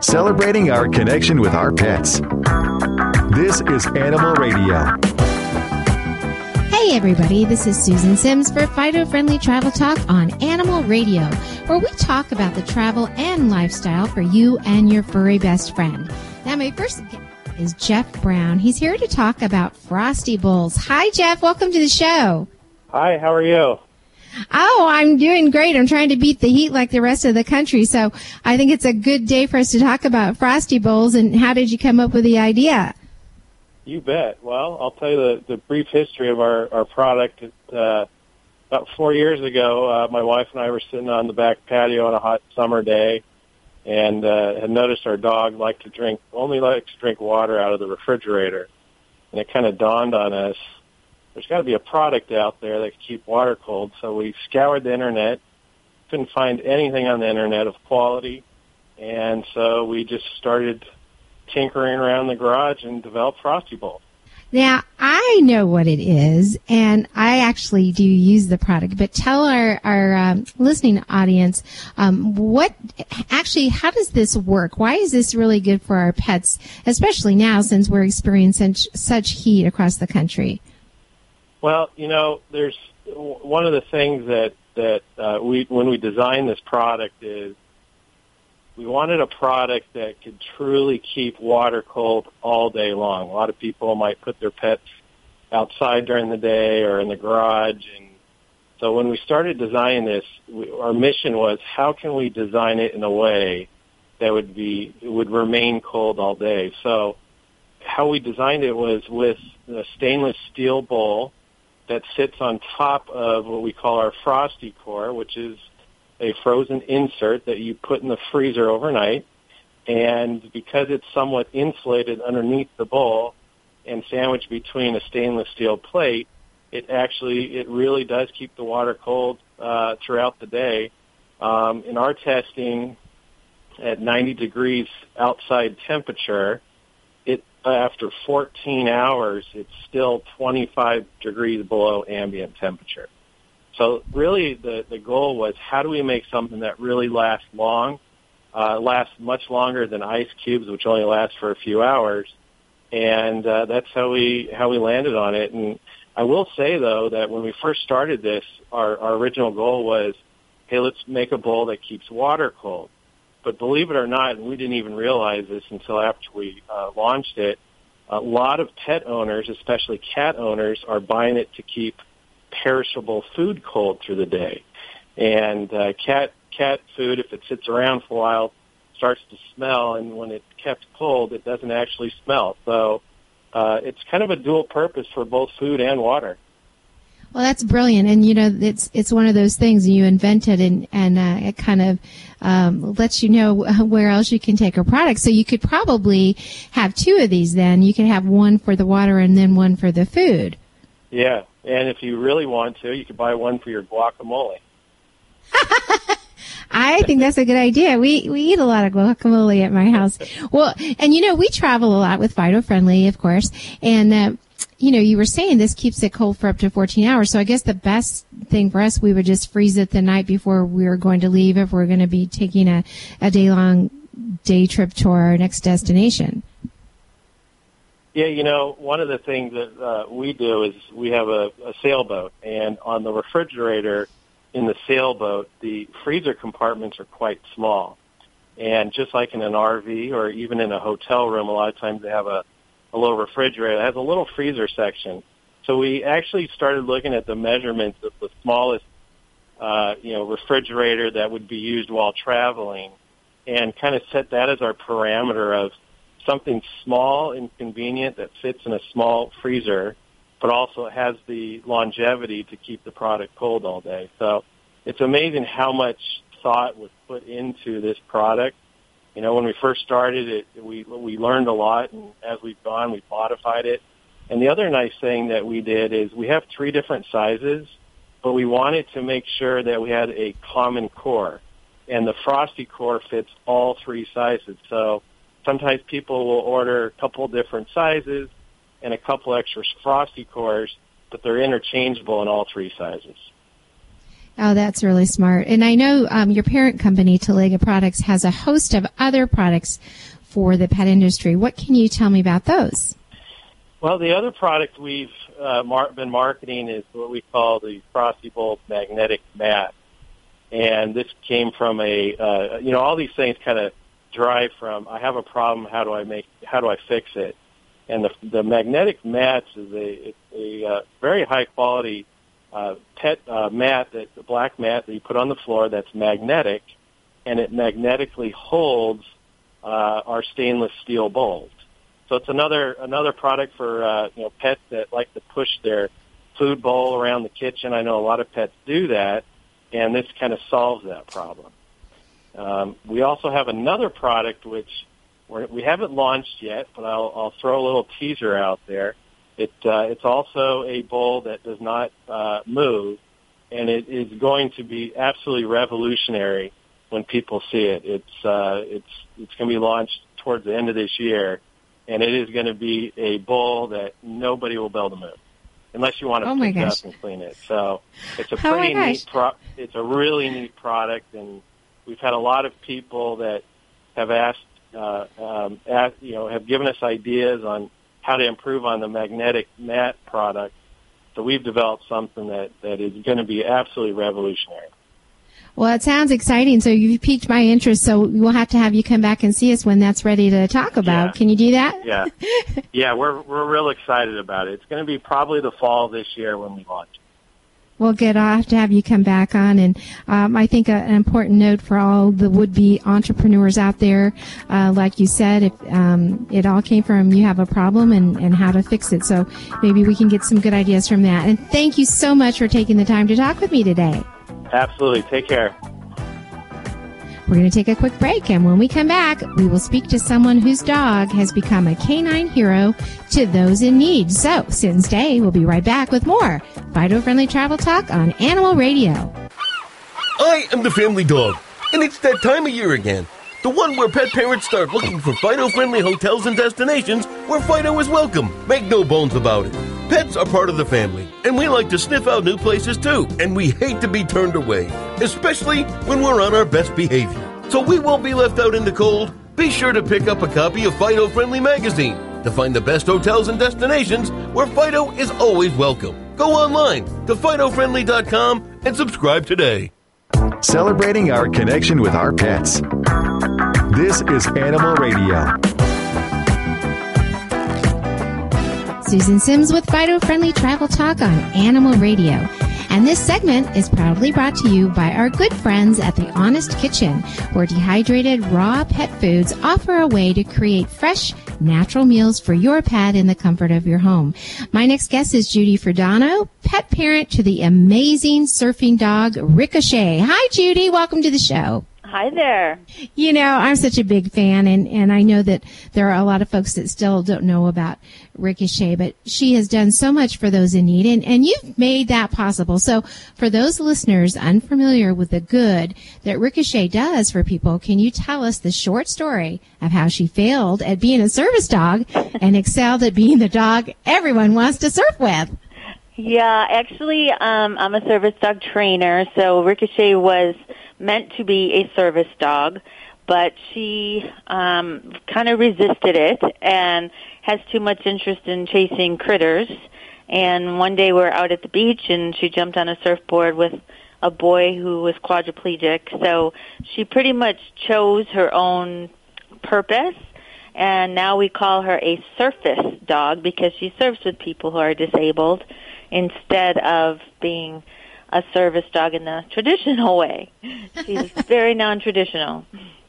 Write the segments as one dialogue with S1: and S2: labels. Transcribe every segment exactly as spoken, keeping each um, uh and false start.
S1: celebrating our connection with our pets. This is Animal Radio.
S2: Hey everybody, this is Susan Sims for Fido Friendly Travel Talk on Animal Radio, where we talk about the travel and lifestyle for you and your furry best friend. Now my first guest is Jeff Brown. He's here to talk about Frosty Bowls. Hi Jeff, welcome to the show.
S3: Hi, how are you?
S2: Oh, I'm doing great. I'm trying to beat the heat like the rest of the country, so I think it's a good day for us to talk about Frosty Bowls. And how did you come up with the idea?
S3: You bet. Well, I'll tell you the, the brief history of our, our product. Uh, about four years ago, uh, my wife and I were sitting on the back patio on a hot summer day and uh, had noticed our dog liked to drink, only likes to drink water out of the refrigerator. And it kind of dawned on us, there's got to be a product out there that can keep water cold. So we scoured the Internet, couldn't find anything on the Internet of quality, and so we just started tinkering around the garage and developed Frosty Bowls.
S2: Now, I know what it is, and I actually do use the product, but tell our, our um, listening audience, um, what actually, how does this work? Why is this really good for our pets, especially now since we're experiencing such, such heat across the country?
S3: Well, you know, there's one of the things that, that uh, we, when we designed this product is we wanted a product that could truly keep water cold all day long. A lot of people might put their pets outside during the day or in the garage. And so when we started designing this, we, our mission was how can we design it in a way that would be, would remain cold all day. So how we designed it was with a stainless steel bowl that sits on top of what we call our Frosty Core, which is a frozen insert that you put in the freezer overnight. And because it's somewhat insulated underneath the bowl and sandwiched between a stainless steel plate, it actually, it really does keep the water cold uh, throughout the day. Um, in our testing at ninety degrees outside temperature, it after fourteen hours, it's still twenty-five degrees below ambient temperature. So really the, the goal was how do we make something that really lasts long, uh, lasts much longer than ice cubes, which only last for a few hours. And uh, that's how we how we landed on it. And I will say, though, that when we first started this, our, our original goal was, hey, let's make a bowl that keeps water cold. But believe it or not, and we didn't even realize this until after we uh, launched it, a lot of pet owners, especially cat owners, are buying it to keep perishable food cold through the day. And uh, cat cat food, if it sits around for a while, starts to smell, and when it's kept cold, it doesn't actually smell. So uh, it's kind of a dual purpose for both food and water.
S2: Well, that's brilliant, and you know it's it's one of those things you invented, and and uh, it kind of um, lets you know where else you can take a product. So you could probably have two of these. Then you could have one for the water and then one for the food.
S3: Yeah, and if you really want to, you could buy one for your guacamole.
S2: I think that's a good idea. We we eat a lot of guacamole at my house. Well, and you know we travel a lot with Fido Friendly, of course, and. Uh, You know, you were saying this keeps it cold for up to fourteen hours. So I guess the best thing for us, we would just freeze it the night before we were going to leave if we're going to be taking a, a day-long day trip to our next destination.
S3: Yeah, you know, one of the things that uh, we do is we have a, a sailboat, and on the refrigerator in the sailboat, the freezer compartments are quite small. And just like in an R V or even in a hotel room, a lot of times they have a a little refrigerator. It has a little freezer section. So we actually started looking at the measurements of the smallest, uh, you know, refrigerator that would be used while traveling and kind of set that as our parameter of something small and convenient that fits in a small freezer, but also has the longevity to keep the product cold all day. So it's amazing how much thought was put into this product. You know, when we first started it, we we learned a lot, and as we've gone, we've modified it. And the other nice thing that we did is we have three different sizes, but we wanted to make sure that we had a common core. And the Frosty Core fits all three sizes. So sometimes people will order a couple different sizes and a couple extra Frosty Cores, but they're interchangeable in all three sizes.
S2: Oh, that's really smart. And I know um, your parent company, Talega Products, has a host of other products for the pet industry. What can you tell me about those?
S3: Well, the other product we've uh, mar- been marketing is what we call the Frosty Bolt Magnetic Mat. And this came from a, uh, you know, all these things kind of drive from, I have a problem, how do I make, how do I fix it? And the, the magnetic mats is a, it's a uh, very high quality uh, pet uh, mat, that the black mat that you put on the floor that's magnetic, and it magnetically holds uh, our stainless steel bowls. So it's another another product for uh, you know pets that like to push their food bowl around the kitchen. I know a lot of pets do that, and this kind of solves that problem. Um, we also have another product which we're, we haven't launched yet, but I'll, I'll throw a little teaser out there. It, uh, it's also a bowl that does not uh, move, and it is going to be absolutely revolutionary when people see it. It's uh, it's it's going to be launched towards the end of this year, and it is going to be a bowl that nobody will be able to move unless you want to
S2: oh
S3: pick it
S2: gosh.
S3: up and clean it. So it's a
S2: oh
S3: pretty neat pro- it's a really neat product, and we've had a lot of people that have asked, uh, um, asked, you know, have given us ideas on how to improve on the magnetic mat product. So we've developed something that, that is going to be absolutely revolutionary.
S2: Well, it sounds exciting. So you've piqued my interest. So we'll have to have you come back and see us when that's ready to talk about.
S3: Yeah.
S2: Can you do that?
S3: Yeah. Yeah, we're we're real excited about it. It's going to be probably the fall this year when we launch.
S2: Well, good. I'll have to have you come back on. And um, I think a, an important note for all the would-be entrepreneurs out there, uh, like you said, if um, it all came from you have a problem and, and how to fix it. So maybe we can get some good ideas from that. And thank you so much for taking the time to talk with me today.
S3: Absolutely. Take care.
S2: We're going to take a quick break, and when we come back, we will speak to someone whose dog has become a canine hero to those in need. So, sit and stay. We'll be right back with more Fido-Friendly Travel Talk on Animal Radio.
S4: I am the family dog, and it's that time of year again. The one where pet parents start looking for Fido-friendly hotels and destinations where Fido is welcome. Make no bones about it. Pets are part of the family, and we like to sniff out new places too, and we hate to be turned away, especially when we're on our best behavior. So we won't be left out in the cold. Be sure to pick up a copy of Fido Friendly Magazine to find the best hotels and destinations where Fido is always welcome. Go online to Fido Friendly dot com and subscribe today.
S1: Celebrating our connection with our pets. This is Animal Radio.
S2: Susan Sims with Fido-Friendly Travel Talk on Animal Radio. And this segment is proudly brought to you by our good friends at The Honest Kitchen, where dehydrated raw pet foods offer a way to create fresh, natural meals for your pet in the comfort of your home. My next guest is Judy Frodano, pet parent to the amazing surfing dog Ricochet. Hi, Judy. Welcome to the show.
S5: Hi there.
S2: You know, I'm such a big fan, and, and I know that there are a lot of folks that still don't know about Ricochet, but she has done so much for those in need, and, and you've made that possible. So for those listeners unfamiliar with the good that Ricochet does for people, can you tell us the short story of how she failed at being a service dog and excelled at being the dog everyone wants to surf with?
S5: Yeah, actually, um, I'm a service dog trainer, so Ricochet was meant to be a service dog, but she um, kind of resisted it and has too much interest in chasing critters. And one day we're out at the beach, and she jumped on a surfboard with a boy who was quadriplegic. So she pretty much chose her own purpose, and now we call her a surface dog because she surfs with people who are disabled instead of being a service dog in the traditional way. She's very non-traditional.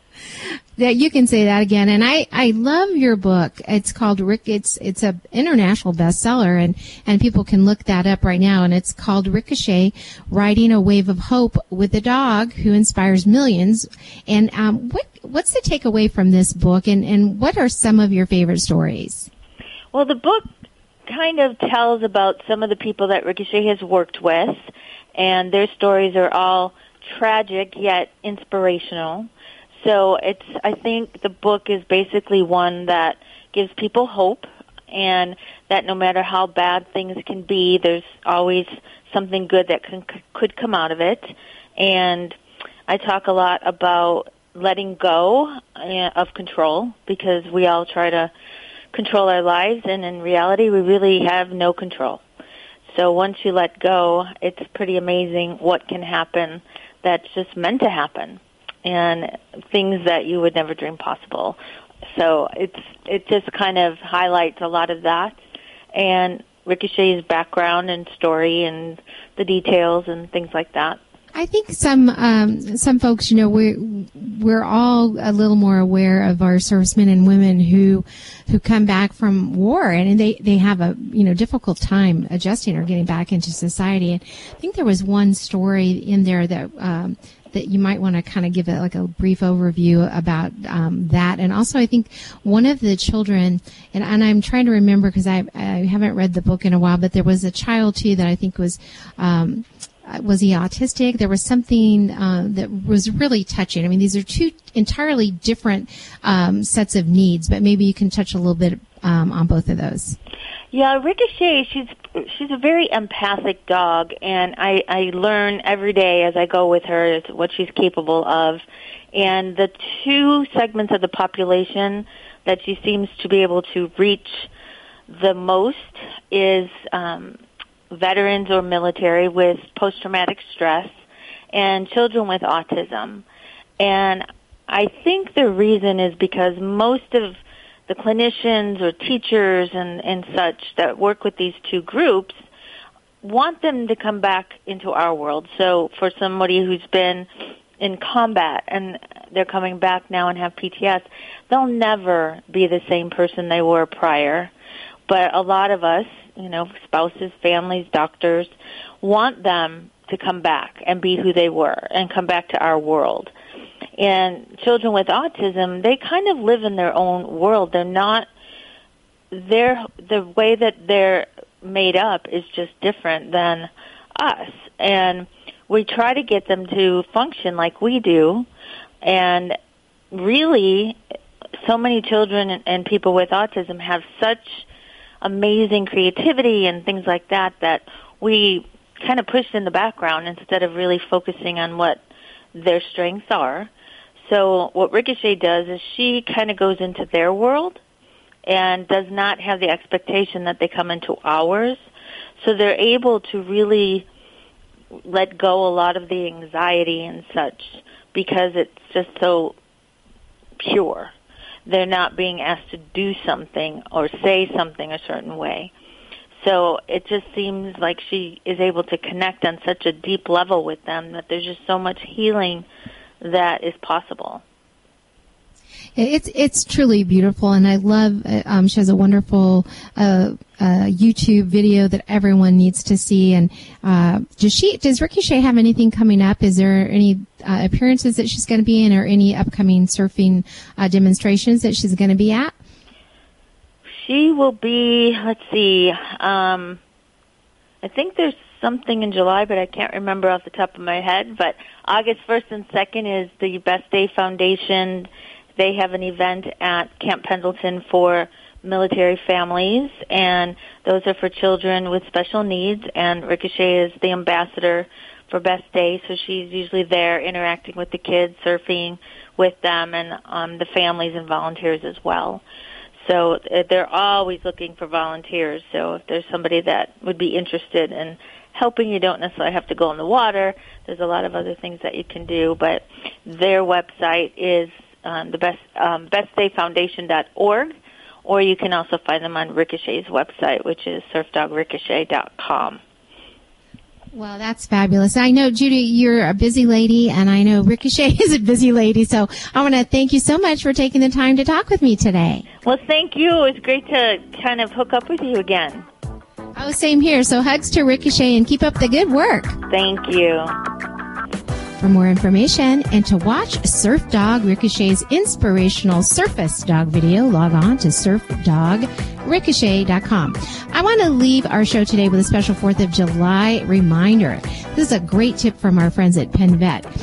S2: Yeah, you can say that again. And I, I love your book. It's called Rick. It's it's a international bestseller, and and people can look that up right now. And it's called Ricochet: Riding a Wave of Hope with a Dog Who Inspires Millions. And um, what what's the takeaway from this book? And and what are some of your favorite stories?
S5: Well, the book kind of tells about some of the people that Ricochet has worked with, and their stories are all tragic yet inspirational. So it's, I think the book is basically one that gives people hope and that no matter how bad things can be, there's always something good that can, could come out of it. And I talk a lot about letting go of control, because we all try to control our lives, and in reality, we really have no control. So once you let go, it's pretty amazing what can happen that's just meant to happen, and things that you would never dream possible. So it's it just kind of highlights a lot of that, and Ricochet's background and story and the details and things like that.
S2: I think some um, some folks, you know, we're we're all a little more aware of our servicemen and women who who come back from war, and they, they have a you know difficult time adjusting or getting back into society. And I think there was one story in there that um, that you might want to kind of give it like a brief overview about um, that. And also, I think one of the children, and, and I'm trying to remember because I I haven't read the book in a while, but there was a child too that I think was. Um, Was he autistic? There was something uh, that was really touching. I mean, these are two entirely different um, sets of needs, but maybe you can touch a little bit um, on both of those.
S5: Yeah, Ricochet, she's she's a very empathic dog, and I, I learn every day as I go with her what she's capable of. And the two segments of the population that she seems to be able to reach the most is um veterans or military with post-traumatic stress, and children with autism. And I think the reason is because most of the clinicians or teachers and, and such that work with these two groups want them to come back into our world. So for somebody who's been in combat and they're coming back now and have P T S, they'll never be the same person they were prior. But a lot of us, you know, spouses, families, doctors, want them to come back and be who they were and come back to our world. And children with autism, they kind of live in their own world. They're not, they're, the way that they're made up is just different than us. And we try to get them to function like we do. And really, so many children and people with autism have such amazing creativity and things like that that we kind of pushed in the background instead of really focusing on what their strengths are. So what Ricochet does is she kind of goes into their world and does not have the expectation that they come into ours. So they're able to really let go a lot of the anxiety and such because it's just so pure. They're not being asked to do something or say something a certain way. So it just seems like she is able to connect on such a deep level with them that there's just so much healing that is possible.
S2: It's it's truly beautiful, and I love. Um, she has a wonderful uh, uh, YouTube video that everyone needs to see. And uh, does she? Does Ricochet have anything coming up? Is there any uh, appearances that she's going to be in, or any upcoming surfing uh, demonstrations that she's going to be at?
S5: She will be. Let's see. Um, I think there's something in July, but I can't remember off the top of my head. But August first and second is the Best Day Foundation. They have an event at Camp Pendleton for military families, and those are for children with special needs, and Ricochet is the ambassador for Best Day, so she's usually there interacting with the kids, surfing with them, and um, the families and volunteers as well. So uh, they're always looking for volunteers, so if there's somebody that would be interested in helping, you don't necessarily have to go in the water. There's a lot of other things that you can do, but their website is Um, the best um, best day foundation dot org, or you can also find them on Ricochet's website, which is surf dog ricochet dot com.
S2: Well, that's fabulous. I know, Judy, you're a busy lady, and I know Ricochet is a busy lady, so I want to thank you so much for taking the time to talk with me today.
S5: Well, thank you. It was great to kind of hook up with you again.
S2: Oh, same here. So hugs to Ricochet, and keep up the good work.
S5: Thank you.
S2: For more information and to watch Surf Dog Ricochet's inspirational Surface Dog video, log on to surf dog ricochet dot com. I want to leave our show today with a special fourth of July reminder. This is a great tip from our friends at Penn Vet.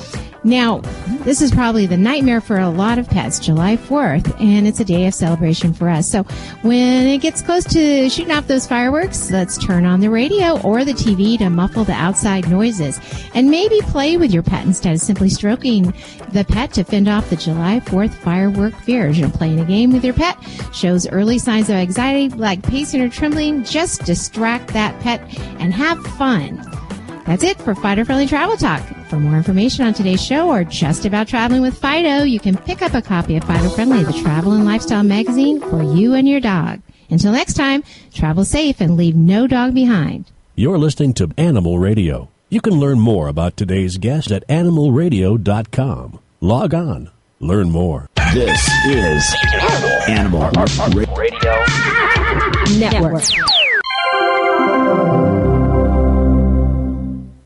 S2: Now, this is probably the nightmare for a lot of pets, July fourth, and it's a day of celebration for us. So when it gets close to shooting off those fireworks, let's turn on the radio or the T V to muffle the outside noises and maybe play with your pet instead of simply stroking the pet to fend off the July fourth firework fears. You know, playing a game with your pet shows early signs of anxiety like pacing or trembling. Just distract that pet and have fun. That's it for Fido Friendly Travel Talk. For more information on today's show or just about traveling with Fido, you can pick up a copy of Fido Friendly, the travel and lifestyle magazine for you and your dog. Until next time, travel safe and leave no dog behind.
S6: You're listening to Animal Radio. You can learn more about today's guest at animal radio dot com. Log on. Learn more.
S7: This is Animal Radio Network.